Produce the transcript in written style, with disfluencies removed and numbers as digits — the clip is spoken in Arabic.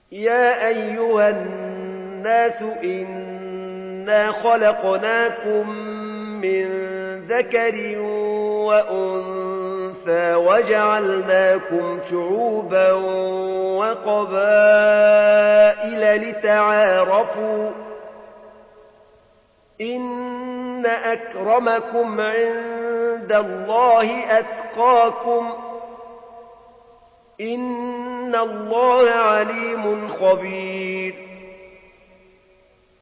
يا أيها الناس إنا خلقناكم من ذكر وأنثى وجعلناكم شعوبا وقبائل لتعارفوا إن أكرمكم عند الله أتقاكم إن الله عليم خبير